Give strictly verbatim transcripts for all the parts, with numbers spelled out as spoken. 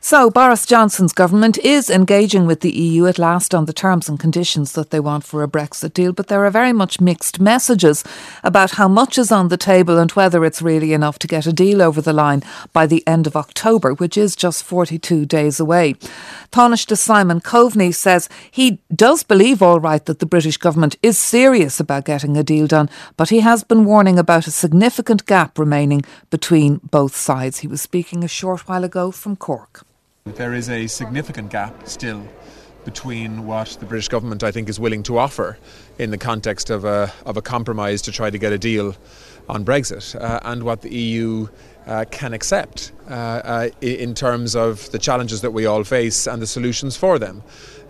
So Boris Johnson's government is engaging with the E U at last on the terms and conditions that they want for a Brexit deal, but there are very much mixed messages about how much is on the table and whether it's really enough to get a deal over the line by the end of October, which is just forty-two days away. Taoiseach Simon Coveney says he does believe all right that the British government is serious about getting a deal done, but he has been warning about a significant gap remaining between both sides. He was speaking a short while ago from Cork. There is a significant gap still between what the British government, I think, is willing to offer in the context of a, of a compromise to try to get a deal on Brexit uh, and what the E U uh, can accept uh, uh, in terms of the challenges that we all face and the solutions for them.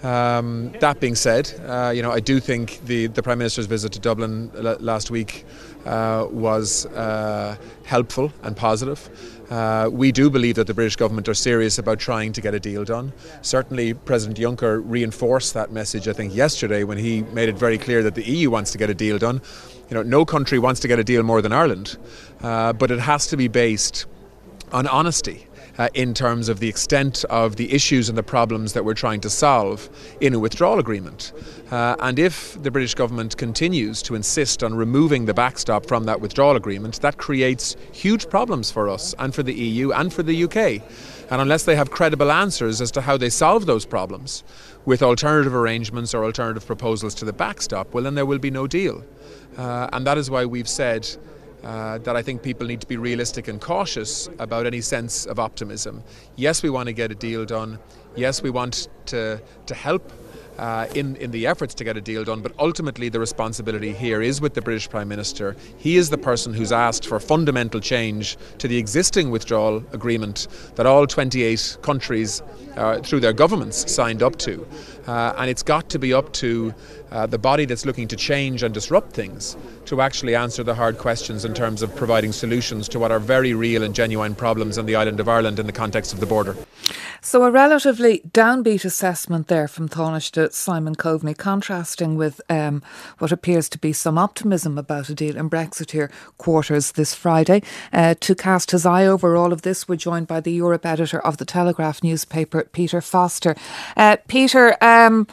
Um, that being said, uh, you know, I do think the, the Prime Minister's visit to Dublin l- last week uh, was uh, helpful and positive. Uh, we do believe that the British government are serious about trying to get a deal done. Certainly President Juncker reinforced that message, I think, yesterday when he made it very clear that the E U wants to get a deal done. You know, no country wants to get a deal more than Ireland, uh, but it has to be based on honesty. Uh, in terms of the extent of the issues and the problems that we're trying to solve in a withdrawal agreement. Uh, and if the British government continues to insist on removing the backstop from that withdrawal agreement, that creates huge problems for us and for the E U and for the U K. And unless they have credible answers as to how they solve those problems with alternative arrangements or alternative proposals to the backstop, well, then there will be no deal. Uh, and that is why we've said Uh, that I think people need to be realistic and cautious about any sense of optimism. Yes, we want to get a deal done. Yes, we want to to help uh, in, in the efforts to get a deal done, but ultimately the responsibility here is with the British Prime Minister. He is the person who's asked for fundamental change to the existing withdrawal agreement that all twenty-eight countries uh, through their governments signed up to. Uh, and it's got to be up to uh, the body that's looking to change and disrupt things to actually answer the hard questions in terms of providing solutions to what are very real and genuine problems on the island of Ireland in the context of the border. So a relatively downbeat assessment there from Taoiseach Simon Coveney, contrasting with um, what appears to be some optimism about a deal in Brexiteer quarters this Friday. Uh, to cast his eye over all of this, we're joined by the Europe editor of the Telegraph newspaper, Peter Foster. Uh, Peter, um,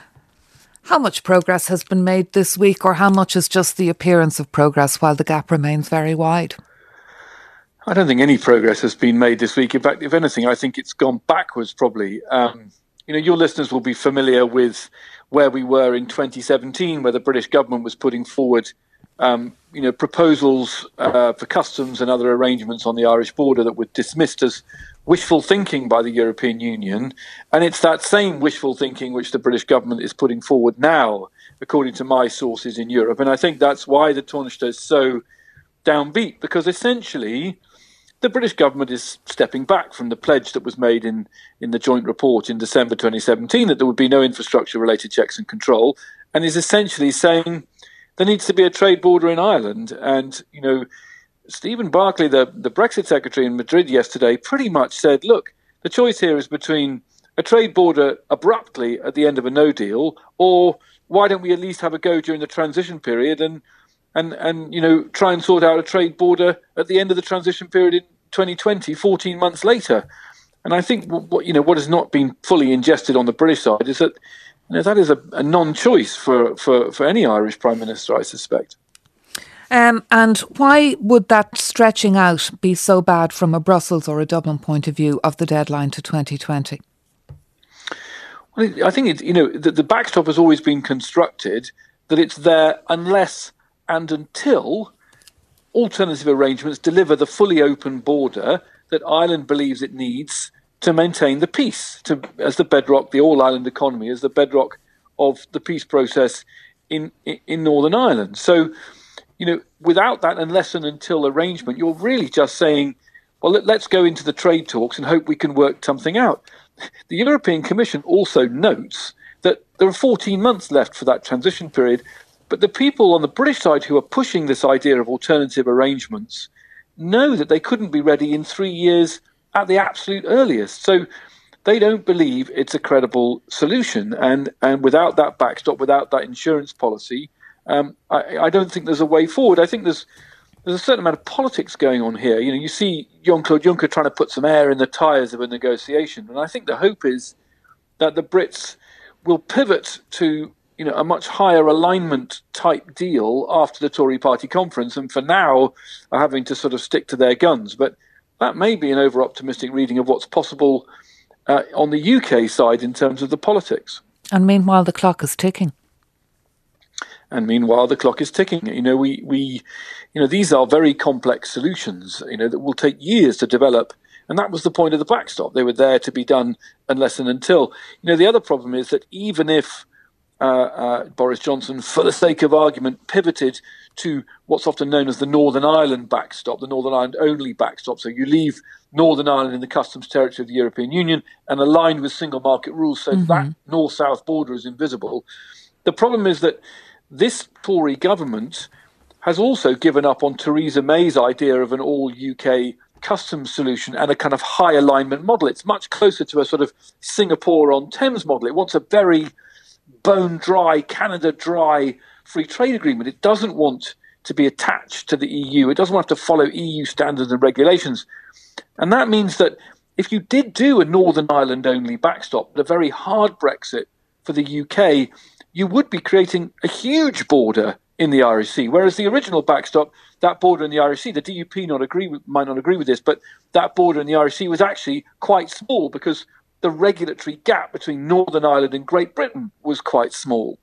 how much progress has been made this week, or how much is just the appearance of progress while the gap remains very wide? I don't think any progress has been made this week. In fact, if anything, I think it's gone backwards probably. Um, you know, your listeners will be familiar with where we were in twenty seventeen, where the British government was putting forward, um, you know, proposals uh, for customs and other arrangements on the Irish border that were dismissed as wishful thinking by the European Union. And it's that same wishful thinking which the British government is putting forward now, according to my sources in Europe. And I think that's why the Taoiseach is so downbeat, because essentially the British government is stepping back from the pledge that was made in, in the joint report in December twenty seventeen that there would be no infrastructure-related checks and control, and is essentially saying there needs to be a trade border in Ireland. And, you know, Stephen Barclay, the, the Brexit secretary in Madrid yesterday, pretty much said, look, the choice here is between a trade border abruptly at the end of a no deal, or why don't we at least have a go during the transition period and And, and you know, try and sort out a trade border at the end of the transition period in twenty twenty, fourteen months later. And I think what you know what has not been fully ingested on the British side is that you know, that is a, a non-choice for, for, for any Irish Prime Minister, I suspect. Um, and why would that stretching out be so bad from a Brussels or a Dublin point of view of the deadline to twenty twenty? Well, I think it, you know the, the backstop has always been constructed that it's there unless and until alternative arrangements deliver the fully open border that Ireland believes it needs to maintain the peace, to, as the bedrock, the all-island economy, as the bedrock of the peace process in, in, in Northern Ireland. So, you know, without that unless and until arrangement, you're really just saying, well, let, let's go into the trade talks and hope we can work something out. The European Commission also notes that there are fourteen months left for that transition period. But the people on the British side who are pushing this idea of alternative arrangements know that they couldn't be ready in three years at the absolute earliest. So they don't believe it's a credible solution. And, and without that backstop, without that insurance policy, um, I, I don't think there's a way forward. I think there's there's a certain amount of politics going on here. You know, you see Jean-Claude Juncker trying to put some air in the tyres of a negotiation, and I think the hope is that the Brits will pivot to, you know, a much higher alignment type deal after the Tory party conference, and for now are having to sort of stick to their guns. But that may be an over-optimistic reading of what's possible uh, on the U K side in terms of the politics. And meanwhile, the clock is ticking. And meanwhile, the clock is ticking. You know, we, we, you know, these are very complex solutions, you know, that will take years to develop. And that was the point of the backstop. They were there to be done unless and until. You know, the other problem is that even if uh, uh, Boris Johnson, for the sake of argument, pivoted to what's often known as the Northern Ireland backstop, the Northern Ireland only backstop, so you leave Northern Ireland in the customs territory of the European Union and aligned with single market rules, so mm-hmm. that north-south border is invisible. The problem is that this Tory government has also given up on Theresa May's idea of an all-U K customs solution and a kind of high alignment model. It's much closer to a sort of Singapore-on-Thames model. It wants a very bone-dry, Canada-dry free trade agreement. It doesn't want to be attached to the E U. It doesn't want to follow E U standards and regulations. And that means that if you did do a Northern Ireland-only backstop, the very hard Brexit for the U K, you would be creating a huge border in the Irish Sea, whereas the original backstop, that border in the Irish Sea, the D U P not agree with, might not agree with this, but that border in the Irish Sea was actually quite small because the regulatory gap between Northern Ireland and Great Britain was quite small.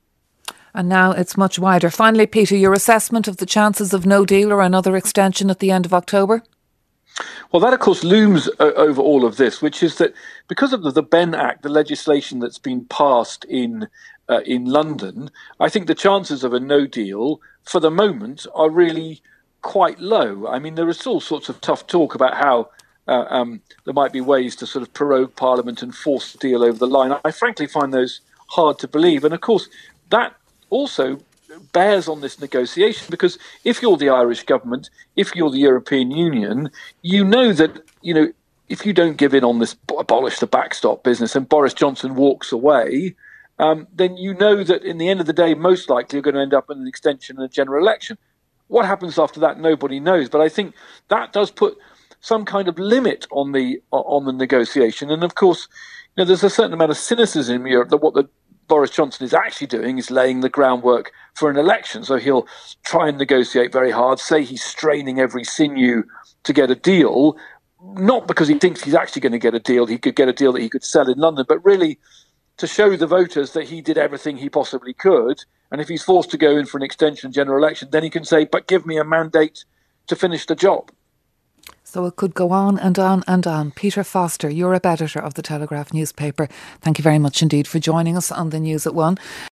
And now it's much wider. Finally, Peter, your assessment of the chances of no deal or another extension at the end of October? Well, that, of course, looms uh, over all of this, which is that because of the, the Benn Act, the legislation that's been passed in uh, in London, I think the chances of a no deal for the moment are really quite low. I mean, there is all sorts of tough talk about how uh, um, there might be ways to sort of prorogue Parliament and force the deal over the line. I frankly find those hard to believe. And, of course, that also bears on this negotiation, because if you're the Irish government, if you're the European Union, you know that, you know, if you don't give in on this abolish the backstop business and Boris Johnson walks away, um, then you know that in the end of the day, most likely you're going to end up in an extension and a general election. What happens after that, nobody knows. But I think that does put some kind of limit on the on the negotiation. And of course, you know, there's a certain amount of cynicism in Europe that what the Boris Johnson is actually doing is laying the groundwork for an election. So he'll try and negotiate very hard, say he's straining every sinew to get a deal, not because he thinks he's actually going to get a deal, he could get a deal that he could sell in London, but really to show the voters that he did everything he possibly could. And if he's forced to go in for an extension general election, then he can say, but give me a mandate to finish the job. So it could go on and on and on. Peter Foster, Europe editor of the Telegraph newspaper. Thank you very much indeed for joining us on the News at One.